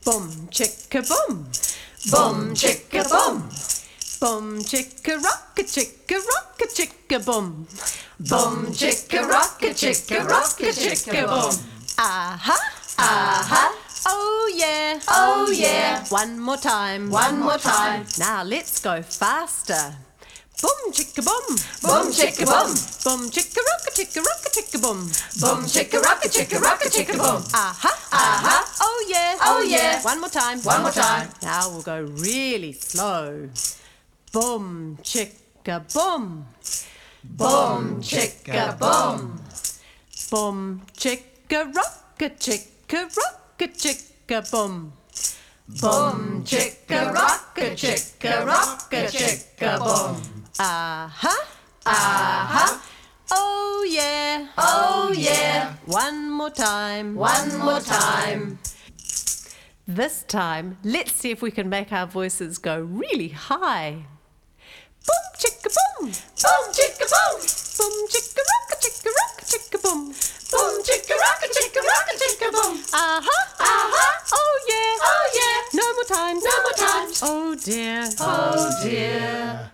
Boom, chicka boom. Boom, chicka boom. Boom, chicka rocka, chicka boom. Boom, chicka rocka, chicka boom. Aha, Aha, oh yeah, oh yeah. One more time, One more time. Now let's go faster. Boom, chicka boom. Boom, chicka boom. Boom, chicka rocka, boom. Boom, chicka rocka, chicka boom. Aha, Aha, oh yeah, oh yeah. One more time, One more time. Now we'll go really slow. Boom, chicka boom. Boom, chicka boom. Boom, chicka rocka, chicka boom. Boom, chicka rocka, chicka boom. Aha, Aha, oh yeah, oh yeah. One more time, One more time. This time, let's see if we can make our voices go really high. Boom, chicka boom. Boom, chicka boom. Boom, chicka rocka, boom. Boom, chicka rocka, chicka boom. Aha, Aha, oh yeah, oh yeah. no more times, No more times. oh dear. Oh dear.